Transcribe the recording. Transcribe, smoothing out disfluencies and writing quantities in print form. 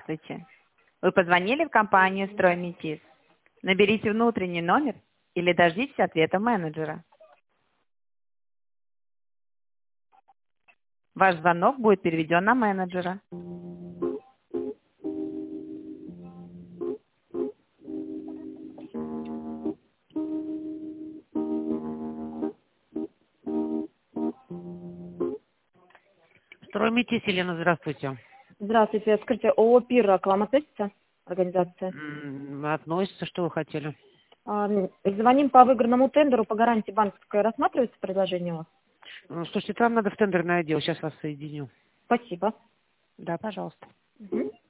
Здравствуйте. Вы позвонили в компанию «Стройметиз». Наберите внутренний номер или дождитесь ответа менеджера. Ваш звонок будет переведен на менеджера. Стройметиз, Елена, здравствуйте. Здравствуйте. Скажите, ООО «Пира» к вам относится организация? Относится, что вы хотели? Звоним по выигранному тендеру по гарантии банковской. Рассматривается предложение у вас? Слушайте, там надо в тендерный отдел. Сейчас вас соединю. Спасибо. Да, пожалуйста. Угу.